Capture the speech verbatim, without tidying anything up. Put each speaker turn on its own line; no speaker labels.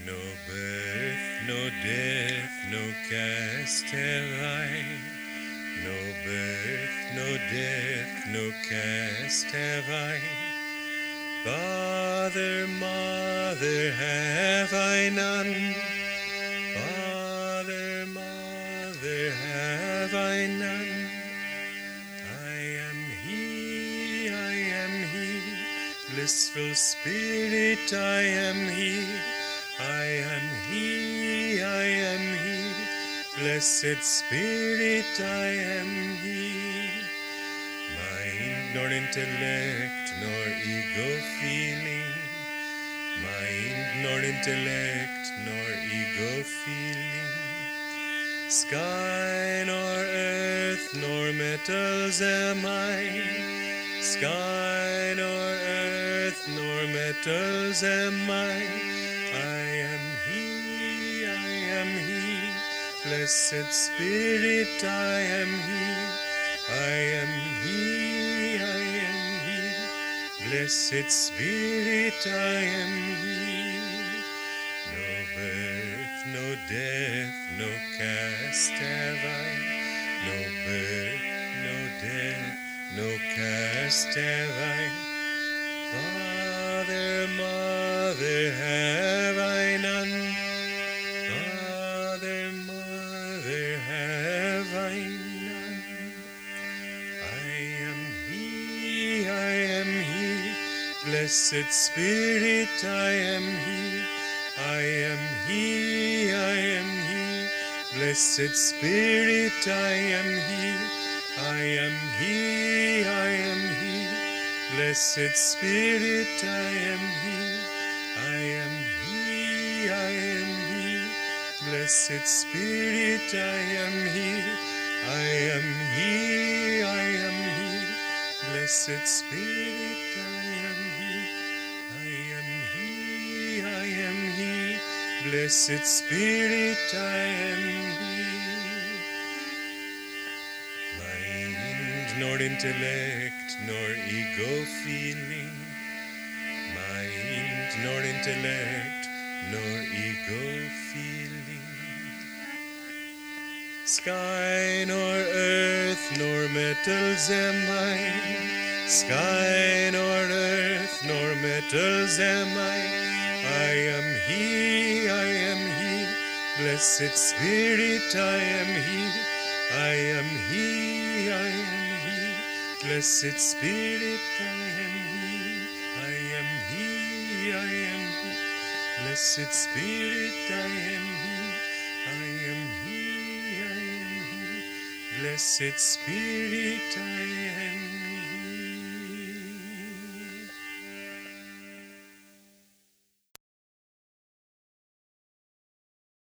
No birth, no death, no cast have I. No birth, no death, no cast have I. Father, mother, have I none. Father, mother, have I none. I am he, I am he. Blissful spirit, I am he. I am he, I am he. Blessed spirit, I am he. Mind nor intellect nor ego feeling. Mind nor intellect nor ego feeling. Sky nor earth nor metals am I. Sky nor earth nor metals am I. I am he, I am he. Blessed spirit, I am he. I am he, I am he. Blessed spirit, I am he. No birth, no death, no cast have I. No birth, no death, no cast have I. Father, mother, have I none. Father, mother, have I none. I am he, I am he. Blessed spirit, I am he. I am he, I am he. Blessed spirit, I am he. I am he, I am he. Blessed spirit, I am he. I am he, I am he. Blessed spirit, I am he. I am he, I am he. Blessed spirit, I am he. I am he, I am he. Blessed spirit, I am he. Mind nor intellect nor ego feeling. Mind nor intellect nor ego feeling. Sky nor earth nor metals am I. Sky nor earth nor metals am I. I am he, I am he. Blessed spirit, I am he. I am he, I am he. Blessed spirit, I am he. I am he, I am he. Blessed spirit, I am he. I am he, I am he. Blessed spirit, I am he.